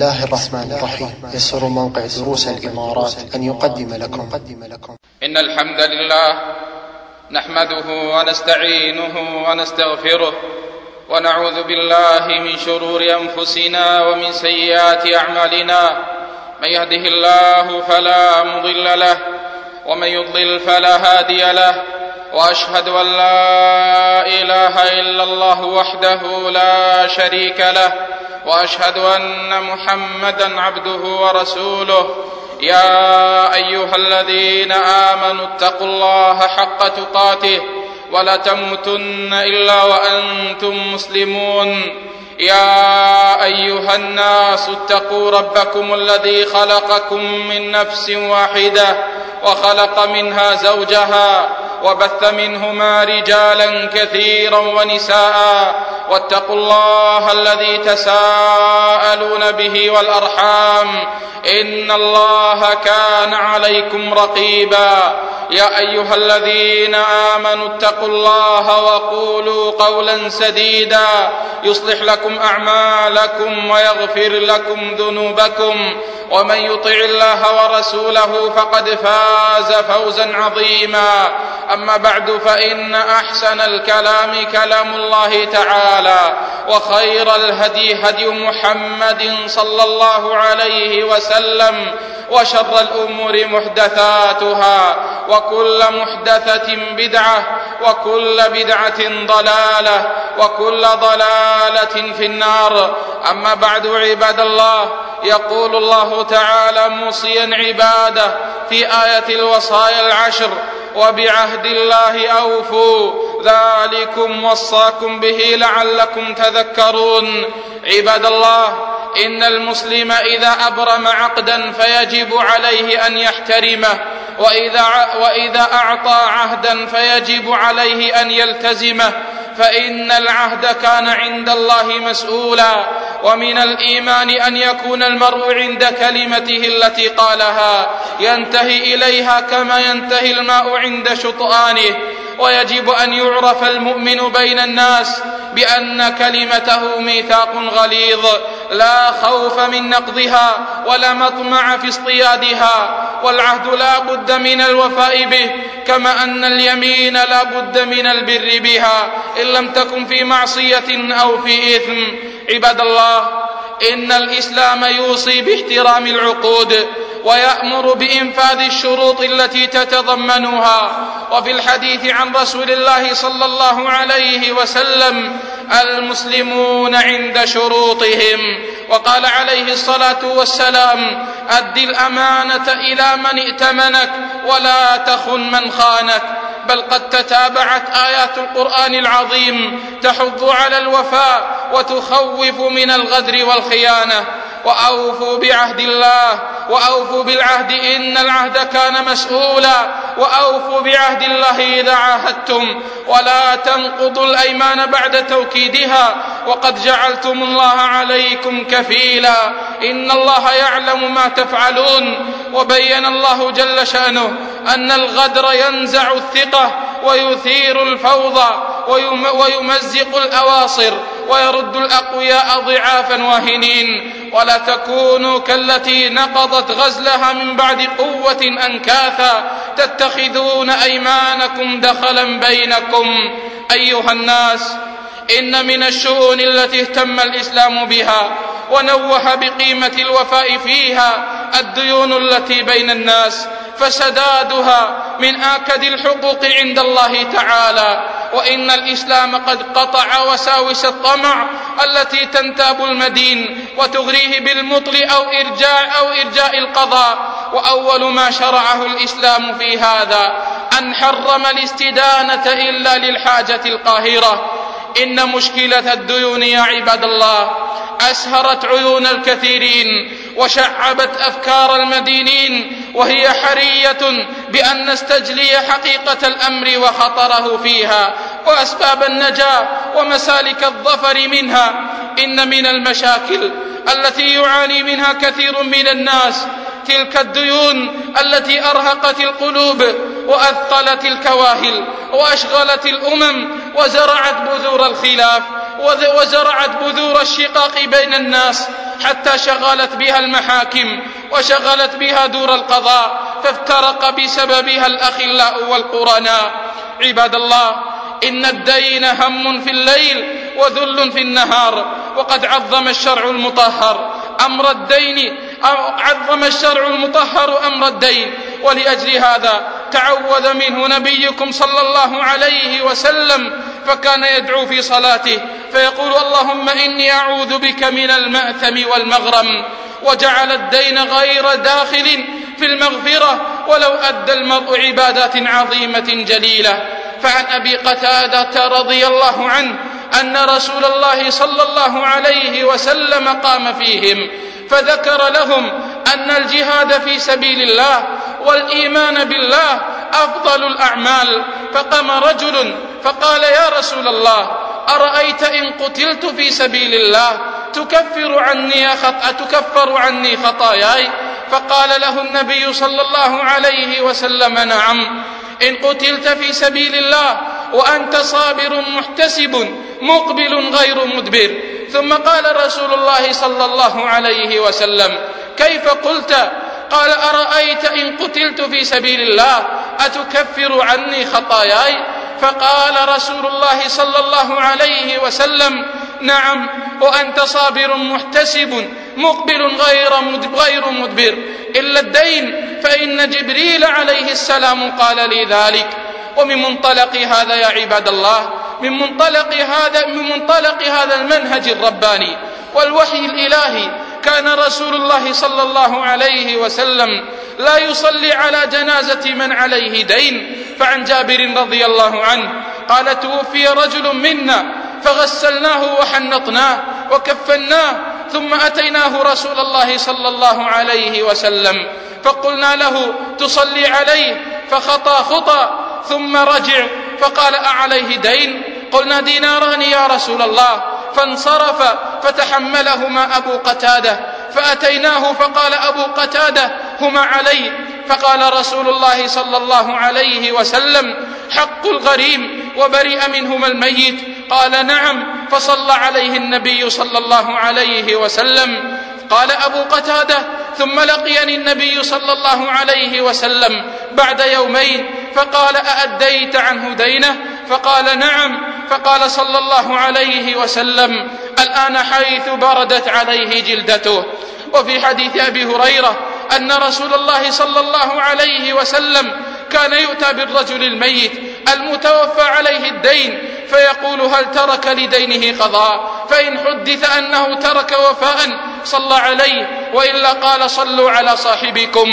الله الرحمن الرحيم. يسر موقع دروس الإمارات أن يقدم لكم إن الحمد لله نحمده ونستعينه ونستغفره ونعوذ بالله من شرور أنفسنا ومن سيئات أعمالنا. من يهده الله فلا مضل له ومن يضلل فلا هادي له، وأشهد أن لا إله إلا الله وحده لا شريك له، وأشهد أن محمدا عبده ورسوله. يا أيها الذين آمنوا اتقوا الله حق تقاته ولا تموتن إلا وأنتم مسلمون. يا أيها الناس اتقوا ربكم الذي خلقكم من نفس واحدة وخلق منها زوجها وبث منهما رجالا كثيرا ونساء، واتقوا الله الذي تساءلون به والأرحام إن الله كان عليكم رقيبا. يا أيها الذين آمنوا اتقوا الله وقولوا قولا سديدا يصلح لكم أعمالكم ويغفر لكم ذنوبكم، ومن يطع الله ورسوله فقد فاز فوزا عظيما. أما بعد، فإن أحسن الكلام كلام الله تعالى، وخير الهدي هدي محمد صلى الله عليه وسلم، وشر الأمور محدثاتها، وكل محدثة بدعة، وكل بدعة ضلالة، وكل ضلالة في النار. أما بعد، عباد الله، يقول الله تعالى موصيا عباده في آية الوصايا العشر: وبعهد الله أوفوا ذلكم وصاكم به لعلكم تذكرون. عباد الله، إن المسلم إذا أبرم عقدا فيجب عليه أن يحترمه، وإذا أعطى عهدا فيجب عليه أن يلتزمه، فإن العهد كان عند الله مسؤولا. ومن الإيمان أن يكون المرء عند كلمته التي قالها ينتهي إليها كما ينتهي الماء عند شطآنه. ويجب أن يعرف المؤمن بين الناس بأن كلمته ميثاق غليظ لا خوف من نقضها ولا مطمع في اصطيادها، والعهد لا بد من الوفاء به، كما أن اليمين لا بد من البر بها إن لم تكن في معصية أو في إثم. عباد الله، إن الإسلام يوصي باحترام العقود ويأمر بإنفاذ الشروط التي تتضمنها. وفي الحديث عن رسول الله صلى الله عليه وسلم: المسلمون عند شروطهم. وقال عليه الصلاة والسلام: أد الأمانة إلى من ائتمنك ولا تخن من خانك. بل قد تتابعت آيات القرآن العظيم تحض على الوفاء وتخوف من الغدر والخيانة. وأوفوا بعهد الله، وأوفوا بالعهد إن العهد كان مسؤولا، وأوفوا بعهد الله إذا عاهدتم، ولا تنقضوا الأيمان بعد توكيدها، وقد جعلتم الله عليكم كفيلا، إن الله يعلم ما تفعلون. وبين الله جل شأنه أن الغدر ينزع الثقة ويثير الفوضى ويمزق الأواصر ويرد الأقوياء ضعافا واهنين. ولا تكونوا كالتي نقضت غزلها من بعد قوة أنكاثا تتخذون أيمانكم دخلا بينكم. أيها الناس، إن من الشؤون التي اهتم الإسلام بها ونوه بقيمة الوفاء فيها الديون التي بين الناس، فسدادها من آكد الحقوق عند الله تعالى. وإن الإسلام قد قطع وساوس الطمع التي تنتاب المدين وتغريه بالمطل أو إرجاء القضاء. وأول ما شرعه الإسلام في هذا أن حرم الاستدانة إلا للحاجة القاهرة. إن مشكلة الديون يا عباد الله أسهرت عيون الكثيرين وشعبت أفكار المدينين، وهي حرية بأن نستجلي حقيقة الأمر وخطره فيها وأسباب النجاة ومسالك الظفر منها. إن من المشاكل التي يعاني منها كثير من الناس تلك الديون التي أرهقت القلوب وأثقلت الكواهل وأشغلت الأمم وزرعت بذور الخلاف وزرعت بذور الشقاق بين الناس. حتى شغلت بها المحاكم وشغلت بها دور القضاء، فافترق بسببها الأخلاء والقرناء. عباد الله، إن الدين هم في الليل وذل في النهار، وقد عظم الشرع المطهر أمر الدين، ولأجل هذا تعوذ منه نبيكم صلى الله عليه وسلم، فكان يدعو في صلاته فيقول: اللهم إني أعوذ بك من المأثم والمغرم. وجعل الدين غير داخل في المغفرة ولو أدى المرء عبادات عظيمة جليلة. فعن أبي قتادة رضي الله عنه أن رسول الله صلى الله عليه وسلم قام فيهم فذكر لهم أن الجهاد في سبيل الله والإيمان بالله أفضل الأعمال، فقام رجل فقال: يا رسول الله، أرأيت إن قتلت في سبيل الله تكفر عني خطاياي؟ فقال له النبي صلى الله عليه وسلم: نعم، إن قتلت في سبيل الله وأنت صابر محتسب مقبل غير مدبر. ثم قال رسول الله صلى الله عليه وسلم: كيف قلت؟ قال: أرأيت إن قتلت في سبيل الله أتكفر عني خطاياي؟ فقال رسول الله صلى الله عليه وسلم: نعم، وأنت صابر محتسب مقبل غير مدبر، إلا الدين فإن جبريل عليه السلام قال لي ذلك. ومن منطلق هذا يا عباد الله، من منطلق هذا المنهج الرباني والوحي الإلهي، كان رسول الله صلى الله عليه وسلم لا يصلي على جنازة من عليه دين. فعن جابر رضي الله عنه قال: توفي رجل منا فغسلناه وحنطناه وكفناه، ثم أتيناه رسول الله صلى الله عليه وسلم فقلنا له: تصلي عليه؟ فخطى خطى ثم رجع فقال: أعليه دين؟ قلنا: ديناران يا رسول الله. فانصرف فتحملهما أبو قتادة، فأتيناه فقال أبو قتادة: هما علي. فقال رسول الله صلى الله عليه وسلم: حق الغريم وبرئ منهما الميت. قال: نعم. فصلى عليه النبي صلى الله عليه وسلم. قال أبو قتادة: ثم لقيني النبي صلى الله عليه وسلم بعد يومين فقال: أأديت عنه دينه؟ فقال: نعم. فقال صلى الله عليه وسلم: الآن حيث بردت عليه جلدته. وفي حديث أبي هريرة أن رسول الله صلى الله عليه وسلم كان يؤتى بالرجل الميت المتوفى عليه الدين فيقول: هل ترك لدينه قضاء؟ فإن حدث أنه ترك وفاء صلى عليه، وإلا قال: صلوا على صاحبكم.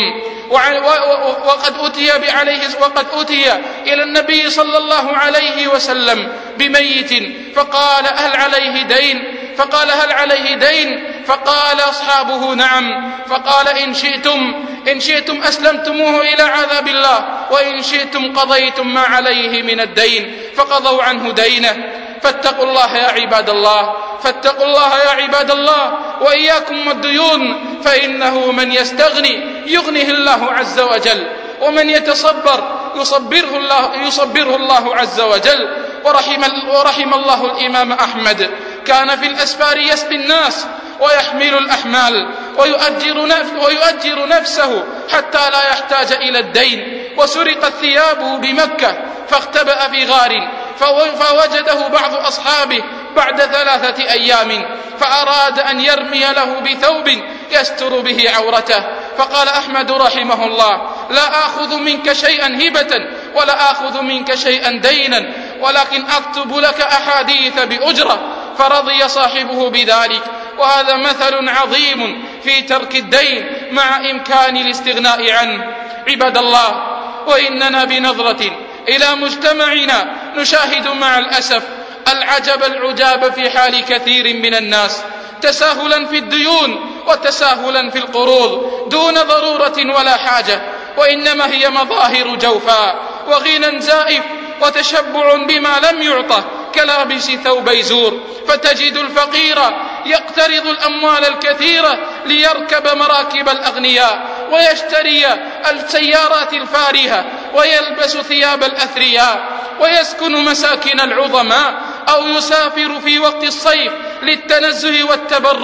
وقد أتي إلى النبي صلى الله عليه وسلم بميت فقال: هل عليه دين؟ فقال: هل عليه دين؟ فقال أصحابه: نعم. فقال: إن شئتم أسلمتموه إلى عذاب الله، وإن شئتم قضيتم ما عليه من الدين. فقضوا عنه دينه. فاتقوا الله يا عباد الله، فاتقوا الله يا عباد الله، وإياكم والديون، فإنه من يغنيه الله عز وجل، ومن يتصبر يصبره الله عز وجل. ورحم الله الإمام أحمد، كان في الأسفار يسقي الناس ويحمل الأحمال ويؤجر نفسه حتى لا يحتاج إلى الدين. وسرقت ثيابه بمكة فاختبأ في غار، فوجده بعض أصحابه بعد 3 أيام، فأراد أن يرمي له بثوب يستر به عورته. فقال أحمد رحمه الله: لا آخذ منك شيئا هبة ولا آخذ منك شيئا دينا، ولكن أكتب لك أحاديث بأجرة. فرضي صاحبه بذلك. وهذا مثل عظيم في ترك الدين مع إمكان الاستغناء عنه. عباد الله، وإننا بنظرة إلى مجتمعنا نشاهد مع الأسف العجاب في حال كثير من الناس، تساهلا في الديون وتساهلا في القروض دون ضرورة ولا حاجة، وإنما هي مظاهر جوفاء وغنى زائف وتشبع بما لم يعطه كلابس ثوبي زور. فتجد الفقير يقترض الأموال الكثيرة ليركب مراكب الأغنياء ويشتري السيارات الفارهة ويلبس ثياب الأثرياء ويسكن مساكن العظماء، أو يسافر في وقت الصيف للتنزه والتبرد،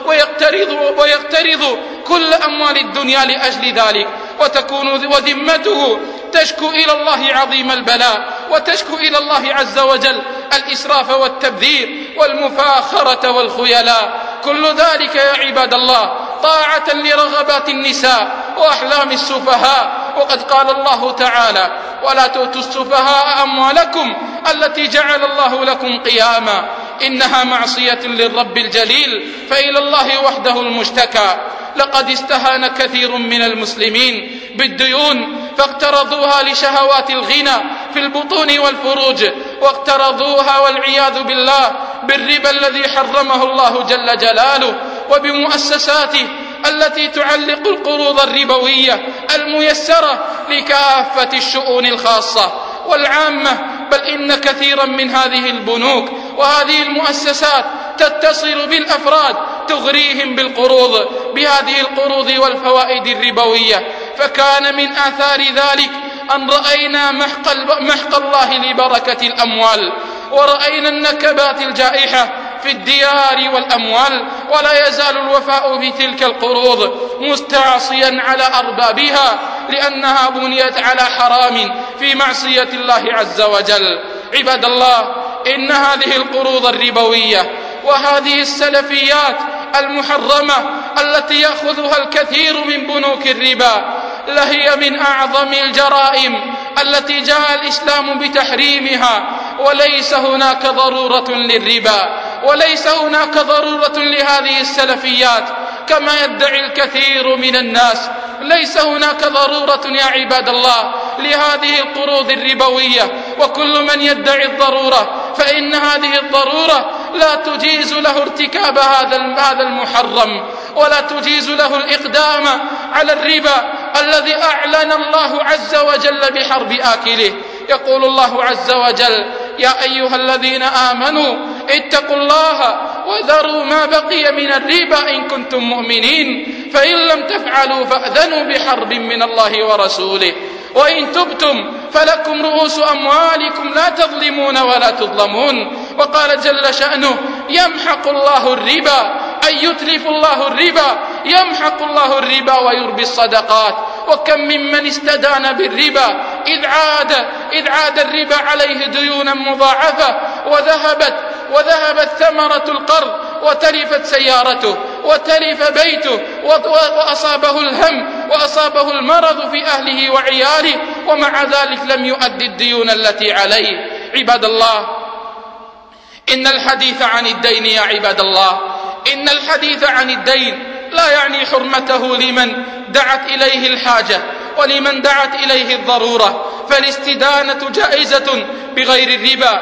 ويقترض كل أموال الدنيا لأجل ذلك، وتكون وذمته تشكو إلى الله عظيم البلاء، وتشكو إلى الله عز وجل الإسراف والتبذير والمفاخرة والخيلاء. كل ذلك يا عباد الله طاعة لرغبات النساء وأحلام السفهاء. وقد قال الله تعالى: ولا تؤتوا السفهاء أموالكم التي جعل الله لكم قياما، إنها معصية للرب الجليل، فإلى الله وحده المشتكى. لقد استهان كثير من المسلمين بالديون فاقترضوها لشهوات الغنى في البطون والفروج، واقترضوها والعياذ بالله بالربا الذي حرمه الله جل جلاله، وبمؤسساته التي تعلق القروض الربوية الميسرة لكافة الشؤون الخاصة والعامة. بل إن كثيرا من هذه البنوك وهذه المؤسسات تتصل بالأفراد تغريهم بالقروض بهذه القروض والفوائد الربوية. فكان من آثار ذلك أن رأينا محق الله لبركة الأموال، ورأينا النكبات الجائحة في الديار والأموال. ولا يزال الوفاء بتلك القروض مستعصيا على أربابها، لأنها بنيت على حرام في معصية الله عز وجل. عباد الله، إن هذه القروض الربوية وهذه السلفيات المحرمة التي يأخذها الكثير من بنوك الربا لهي من أعظم الجرائم التي جاء الإسلام بتحريمها. وليس هناك ضرورة للربا، وليس هناك ضرورة لهذه السلفيات كما يدعي الكثير من الناس. ليس هناك ضرورة يا عباد الله لهذه القروض الربوية. وكل من يدعي الضرورة فإن هذه الضرورة لا تجيز له ارتكاب هذا المحرم، ولا تجيز له الإقدام على الربا الذي أعلن الله عز وجل بحرب آكله. يقول الله عز وجل: يا أيها الذين آمنوا اتقوا الله وذروا ما بقي من الربا إن كنتم مؤمنين، فإن لم تفعلوا فأذنوا بحرب من الله ورسوله، وإن تبتم فلكم رؤوس أموالكم لا تظلمون ولا تظلمون. وقال جل شأنه: يمحق الله الربا، أي يتلف الله الربا، يمحق الله الربا ويربي الصدقات. وكم ممن استدان بالربا إذ عاد الربا عليه ديونا مضاعفة، وذهبت ثمرة القرض، وتلفت سيارته، وتلف بيته، وأصابه الهم، وأصابه المرض في أهله وعياله، ومع ذلك لم يؤدي الديون التي عليه. عباد الله، إن الحديث عن الدين يا عباد الله، إن الحديث عن الدين لا يعني حرمته لمن دعت إليه الحاجة ولمن دعت إليه الضرورة، فالاستدانة جائزة بغير الربا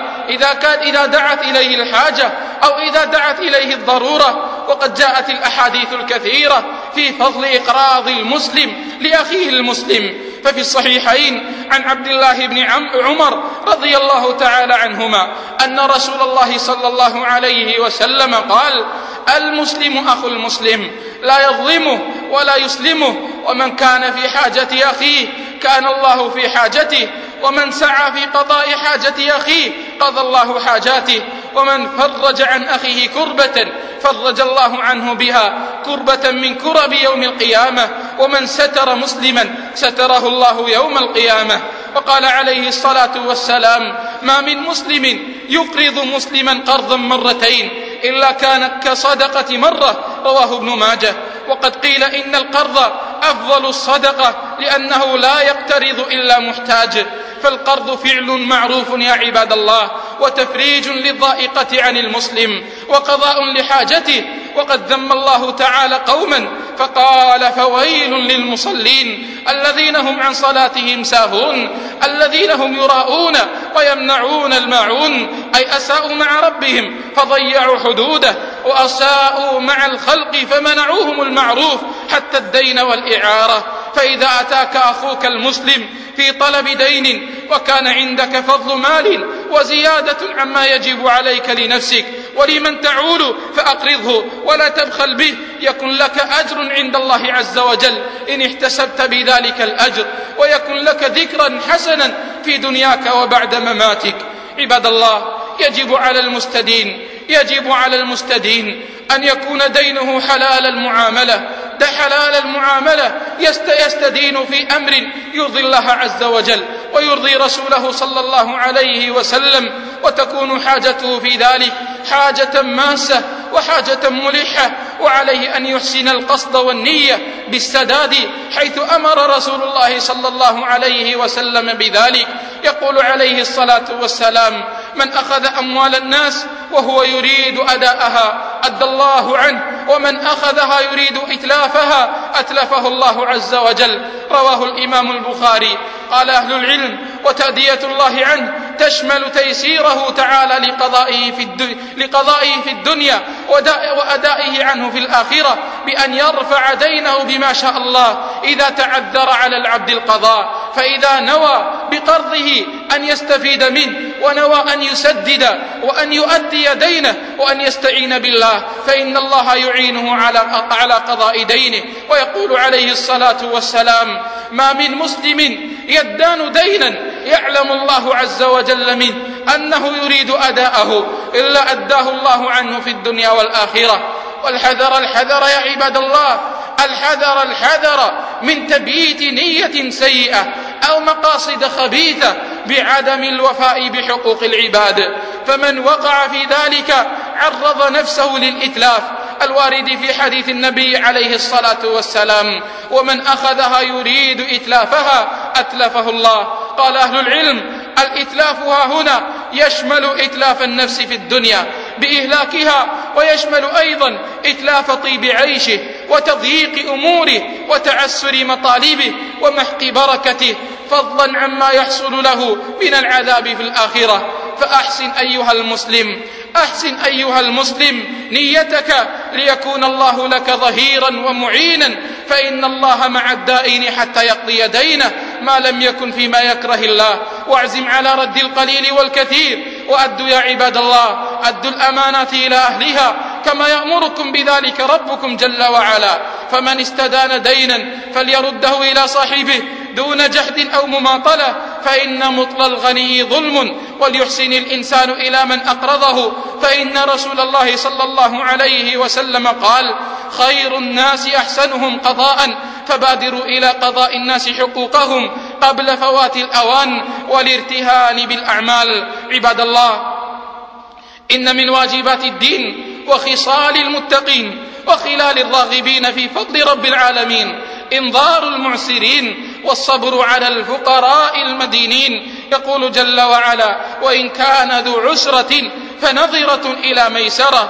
إذا دعت إليه الحاجة أو إذا دعت إليه الضرورة. وقد جاءت الأحاديث الكثيرة في فضل إقراض المسلم لأخيه المسلم. ففي الصحيحين عن عبد الله بن عمر رضي الله تعالى عنهما أن رسول الله صلى الله عليه وسلم قال: المسلم أخو المسلم لا يظلمه ولا يسلمه، ومن كان في حاجة أخيه كان الله في حاجته، ومن سعى في قضاء حاجة أخيه قضى الله حاجاته، ومن فرج عن أخيه كربة فرج الله عنه بها كربة من كرب يوم القيامة، ومن ستر مسلما ستره الله يوم القيامة. وقال عليه الصلاة والسلام: ما من مسلم يقرض مسلما قرضا مرتين إلا كان كصدقة مرة، رواه ابن ماجه. وقد قيل إن القرض أفضل الصدقة لأنه لا يقترض إلا محتاج. فالقرض فعل معروف يا عباد الله، وتفريج للضائقة عن المسلم، وقضاء لحاجته. وقد ذم الله تعالى قوما فقال: فويل للمصلين الذين هم عن صلاتهم ساهون الذين هم يراءون ويمنعون الماعون، أي أساءوا مع ربهم فضيعوا حدوده، وأساءوا مع الخلق فمنعوهم المعروف حتى الدين والإعارة. فإذا أتاك أخوك المسلم في طلب دين وكان عندك فضل مال وزيادة عما يجب عليك لنفسك ولمن تعول فأقرضه ولا تبخل به، يكن لك أجر عند الله عز وجل إن احتسبت بذلك الأجر، ويكن لك ذكرا حسنا في دنياك وبعد مماتك. عباد الله، يجب على المستدين أن يكون دينه حلال المعاملة، حلال المعاملة، يستدين في أمر يرضي الله عز وجل ويرضي رسوله صلى الله عليه وسلم، وتكون حاجته في ذلك حاجة ماسة وحاجة ملحة، وعليه أن يحسن القصد والنية بالسداد، حيث أمر رسول الله صلى الله عليه وسلم بذلك. يقول عليه الصلاة والسلام: من أخذ أموال الناس وهو يريد أداءها أدى الله عنه، ومن أخذها يريد إتلافها أتلفه الله عز وجل. رواه الإمام البخاري. قال أهل العلم: وتأدية الله عنه تشمل تيسيره تعالى لقضائه في الدنيا وأدائه عنه في الآخرة، بأن يرفع دينه بما شاء الله إذا تعذر على العبد القضاء. فإذا نوى بقرضه أن يستفيد منه، ونوى أن يسدد وأن يؤدي دينه وأن يستعين بالله، فإن الله يعينه على قضاء دينه. ويقول عليه الصلاة والسلام: ما من مسلم يدان دينا يعلم الله عز وجل منه أنه يريد أداءه إلا أداه الله عنه في الدنيا والآخرة. والحذر الحذر يا عباد الله، الحذر من تبييت نية سيئة أو مقاصد خبيثة بعدم الوفاء بحقوق العباد، فمن وقع في ذلك عرض نفسه للإتلاف الوارد في حديث النبي عليه الصلاة والسلام: ومن أخذها يريد إتلافها أتلفه الله. قال أهل العلم: الإتلاف هنا يشمل إتلاف النفس في الدنيا بإهلاكها، ويشمل أيضا إتلاف طيب عيشه وتضييق أموره وتعسر مطالبه ومحق بركته، فضلا عما يحصل له من العذاب في الآخرة. فأحسن أيها المسلم نيتك ليكون الله لك ظهيرا ومعينا، فإن الله مع الدائن حتى يقضي دينه ما لم يكن فيما يكره الله. واعزم على رد القليل والكثير، وأدوا يا عباد الله أدوا الأمانات إلى أهلها كما يأمركم بذلك ربكم جل وعلا. فمن استدان دينا فليرده إلى صاحبه دون جهد أو مماطلة، فإن مطل الغني ظلم، وليحسن الإنسان إلى من أقرضه، فإن رسول الله صلى الله عليه وسلم قال: خير الناس أحسنهم قضاء، فبادروا إلى قضاء الناس حقوقهم قبل فوات الأوان والارتهان بالأعمال. عباد الله، إن من واجبات الدين وخصال المتقين وخلال الراغبين في فضل رب العالمين إنظار المعسرين والصبر على الفقراء المدينين. يقول جل وعلا: وإن كان ذو عسرة فنظرة إلى ميسرة.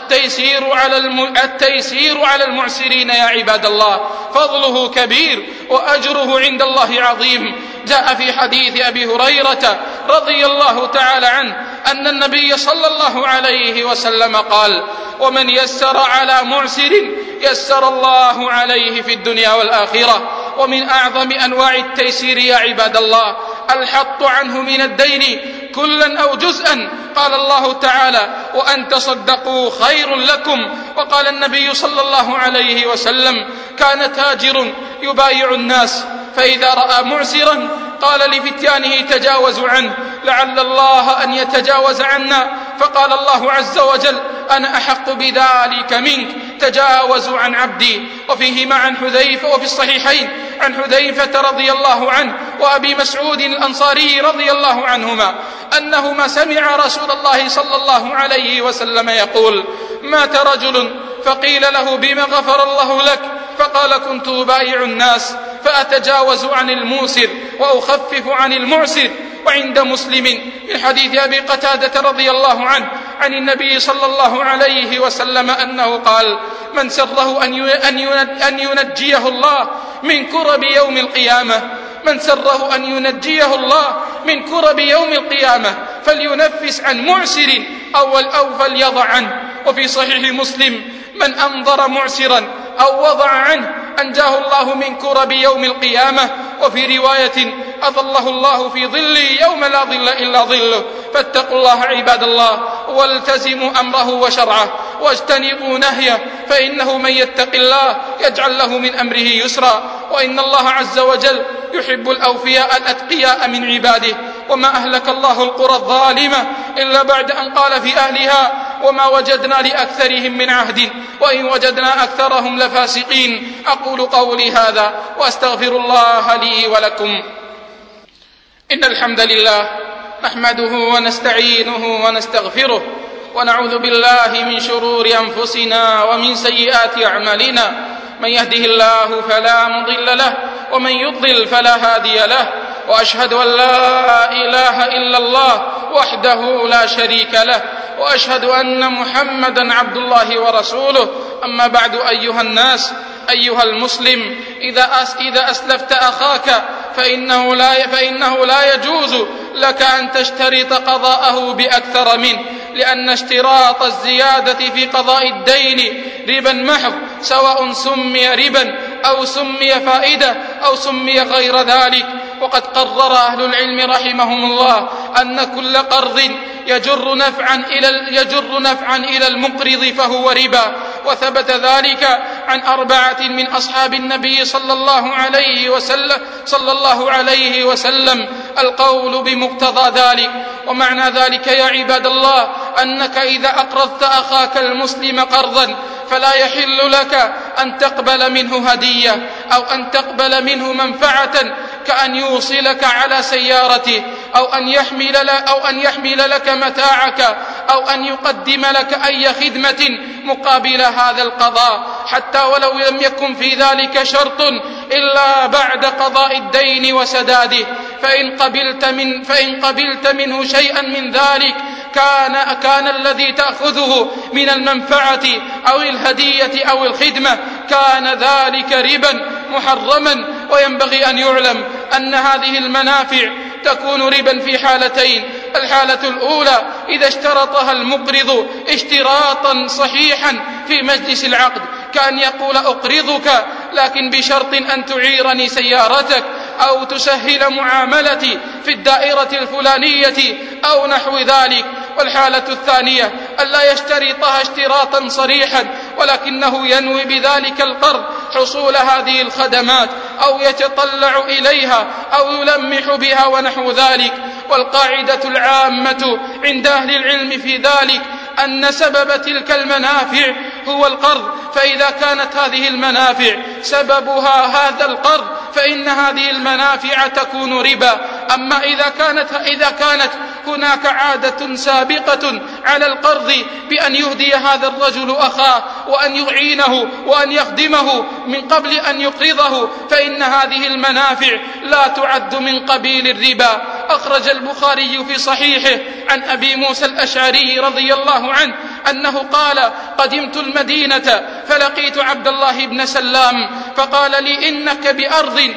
التيسير على المعسرين يا عباد الله فضله كبير وأجره عند الله عظيم. جاء في حديث أبي هريرة رضي الله تعالى عنه أن النبي صلى الله عليه وسلم قال: ومن يسر على معسر يسر الله عليه في الدنيا والآخرة. ومن أعظم أنواع التيسير يا عباد الله الحط عنه من الدين كلا أو جزءا. قال الله تعالى: وأن تصدقوا خير لكم. وقال النبي صلى الله عليه وسلم: كان تاجر يبايع الناس، فإذا رأى معسرا قال لفتيانه: تجاوزوا عنه لعل الله أن يتجاوز عنا. فقال الله عز وجل: أنا أحق بذلك منك، تجاوزوا عن عبدي. وفيهما عن حذيفة، وفي الصحيحين عن حذيفة رضي الله عنه وأبي مسعود الأنصاري رضي الله عنهما أنهما سمع رسول الله صلى الله عليه وسلم يقول: مات رجل فقيل له: بما غفر الله لك؟ فقال: كنت أبايع الناس فأتجاوز عن الموسر وأخفف عن المعسر. وعند مسلم من حديث أبي قتادة رضي الله عنه عن النبي صلى الله عليه وسلم أنه قال: من سره أن ينجيه الله من كرب يوم القيامة، من سره أن ينجيه الله من كرب يوم القيامة فلينفس عن معسر أو فليضع عنه. وفي صحيح مسلم: من أنظر معسرا أو وضع عنه أنجاه الله من كرب يوم القيامة. وفي رواية: أظله الله في ظله يوم لا ظل إلا ظله. فاتقوا الله عباد الله، والتزموا أمره وشرعه، واجتنبوا نهيه، فإنه من يتق الله يجعل له من أمره يسرا. وإن الله عز وجل يحب الأوفياء الأتقياء من عباده. وما أهلك الله القرى الظالمة إلا بعد أن قال في أهلها: وما وجدنا لأكثرهم من عهد وإن وجدنا أكثرهم لفاسقين. أقول قولي هذا وأستغفر الله لي ولكم. إن الحمد لله نحمده ونستعينه ونستغفره ونعوذ بالله من شرور أنفسنا ومن سيئات أعمالنا. من يهده الله فلا مضل له ومن يضلل فلا هادي له. وأشهد أن لا إله إلا الله وحده لا شريك له وأشهد أن محمدا عبد الله ورسوله. أما بعد أيها الناس، أيها المسلم، إذا أسلفت أخاك فإنه لا يجوز لك أن تشترط قضاءه بأكثر منه، لأن اشتراط الزيادة في قضاء الدين ربا محض، سواء سمي ربا أو سمي فائدة أو سمي غير ذلك. وقد قرر أهل العلم رحمهم الله أن كل قرض يجر نفعا إلى المقرض فهو ربا. وثبت ذلك عن 4 من أصحاب النبي صلى الله عليه وسلم القول بمقتضى ذلك. ومعنى ذلك يا عباد الله أنك إذا أقرضت أخاك المسلم قرضا فلا يحل لك أن تقبل منه هدية أو أن تقبل منه منفعة كأن يوصلك على سيارته أو أن يحمل لك متاعك أو أن يقدم لك أي خدمة مقابل هذا القضاء، حتى ولو لم يكن في ذلك شرط إلا بعد قضاء الدين وسداده. فإن قبلت منه شيئا من ذلك كان الذي تأخذه من المنفعة أو الهدية أو الخدمة كان ذلك ربا محرما. وينبغي أن يعلم أن هذه المنافع تكون ربا في حالتين. الحالة الأولى إذا اشترطها المقرض اشتراطا صحيحا في مجلس العقد، كأن يقول أقرضك لكن بشرط أن تعيرني سيارتك أو تسهل معاملتي في الدائرة الفلانية أو نحو ذلك. والحالة الثانية ألا يشترطها اشتراطا صريحا ولكنه ينوي بذلك القرض حصول هذه الخدمات أو يتطلع إليها أو يلمح بها ونحو ذلك. والقاعدة العامة عند أهل العلم في ذلك أن سبب تلك المنافع هو القرض، فإذا كانت هذه المنافع سببها هذا القرض فإن هذه المنافع تكون ربا. أما إذا كانت هناك عادة سابقة على القرض بأن يهدي هذا الرجل أخاه وأن يعينه وأن يخدمه من قبل أن يقرضه فإن هذه المنافع لا تعد من قبيل الربا. أخرج البخاري في صحيحه عن أبي موسى الأشعري رضي الله عنه أنه قال: قدمت المدينة فلقيت عبد الله بن سلام فقال لي: إنك بأرض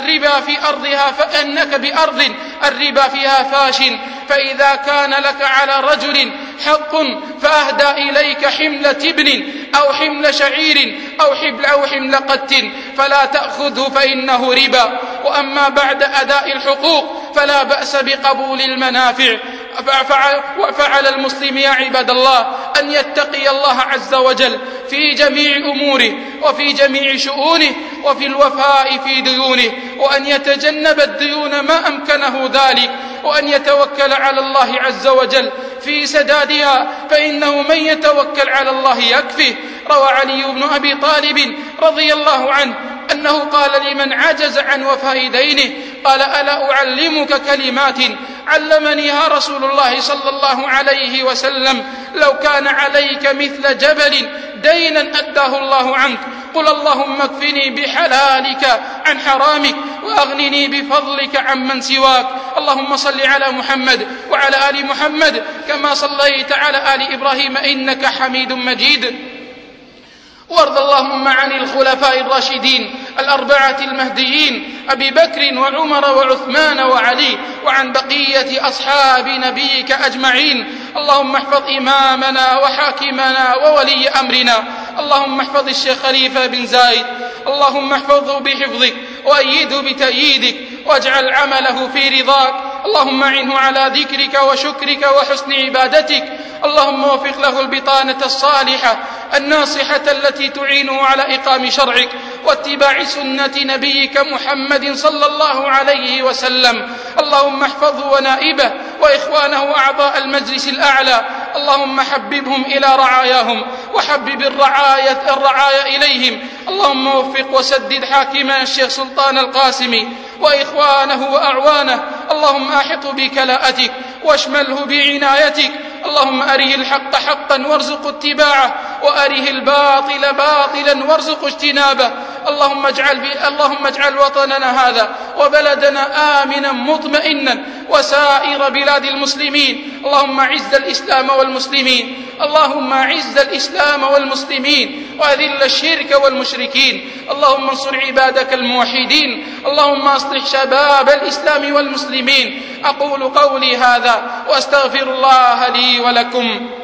الربا فيها فاش، فإذا كان لك على رجل حق فأهدى إليك حمل تبن أو حمل شعير أو حمل قت فلا تأخذه فإنه ربا. وأما بعد أداء الحقوق فلا بأس بقبول المنافع. فعلى المسلم يا عباد الله أن يتقي الله عز وجل في جميع أموره وفي جميع شؤونه وفي الوفاء في ديونه، وأن يتجنب الديون ما أمكنه ذلك، وأن يتوكل على الله عز وجل في سدادها، فإنه من يتوكل على الله يكفه. روى علي بن أبي طالب رضي الله عنه أنه قال لمن عجز عن وفاء دينه قال: ألا أعلمك كلمات علمنيها رسول الله صلى الله عليه وسلم: لو كان عليك مثل جبل دينا أداه الله عنك، قل اللهم اكفني بحلالك عن حرامك وأغنني بفضلك عمن سواك. اللهم صل على محمد وعلى آل محمد كما صليت على آل إبراهيم إنك حميد مجيد. وارض اللهم عن الخلفاء الراشدين 4 المهديين أبي بكر وعمر وعثمان وعلي، وعن بقية أصحاب نبيك أجمعين. اللهم احفظ إمامنا وحاكمنا وولي أمرنا، اللهم احفظ الشيخ خليفة بن زايد، اللهم احفظه بحفظك وأيده بتأييدك واجعل عمله في رضاك. اللهم اعنه على ذكرك وشكرك وحسن عبادتك. اللهم وفق له البطانة الصالحة الناصحة التي تعينه على إقام شرعك واتباع سنة نبيك محمد صلى الله عليه وسلم. اللهم احفظه ونائبه وإخوانه أعضاء المجلس الأعلى اللهم حببهم إلى رعاياهم وحبب الرعايا إليهم. اللهم وفق وسدد حاكمنا الشيخ سلطان القاسمي وإخوانه وأعوانه. اللهم أحط بكلاءتك واشمله بعنايتك. اللهم أره الحق حقا وارزق اتباعه وأره الباطل باطلا وارزق اجتنابه. اللهم اجعل وطننا هذا وبلدنا آمنا مطمئنا وسائر بلاد المسلمين. اللهم أعز الإسلام والمسلمين. اللهم أعز الإسلام والمسلمين وأذل الشرك والمشركين. اللهم انصر عبادك الموحدين. اللهم أصلح شباب الإسلام والمسلمين. أقول قولي هذا وأستغفر الله لي ولكم.